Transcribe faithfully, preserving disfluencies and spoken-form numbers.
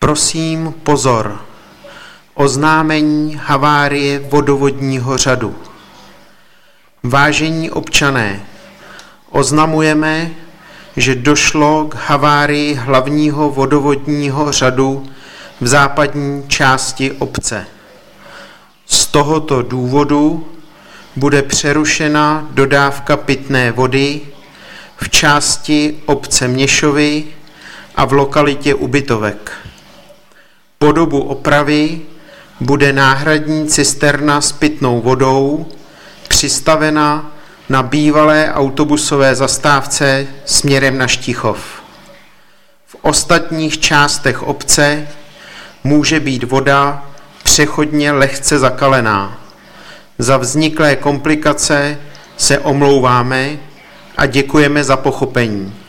Prosím pozor. Oznámení havárie vodovodního řadu. Vážení občané, oznamujeme, že došlo k havárii hlavního vodovodního řadu v západní části obce. Z tohoto důvodu bude přerušena dodávka pitné vody v části obce Měšovy a v lokalitě Ubytovek. Po dobu opravy bude náhradní cisterna s pitnou vodou přistavena na bývalé autobusové zastávce směrem na Štichov. V ostatních částech obce může být voda přechodně lehce zakalená. Za vzniklé komplikace se omlouváme a děkujeme za pochopení.